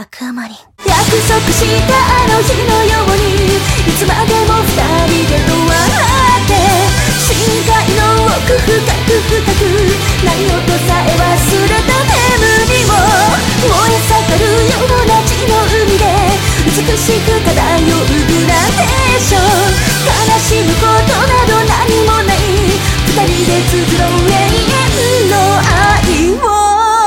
アクアマリン。約束したあの日のようにいつまでも二人でと笑って深海の奥深く深く何音さえ忘れた眠りを燃え盛るような血の海で美しく漂うグラデーション。悲しむことなど何もない二人で綴ろう永遠の愛を。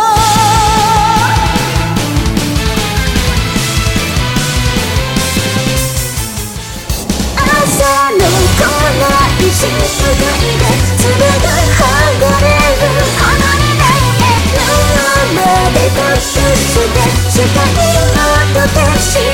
静かにで粒が剥がれるほどにない目のまで隠して視界を落として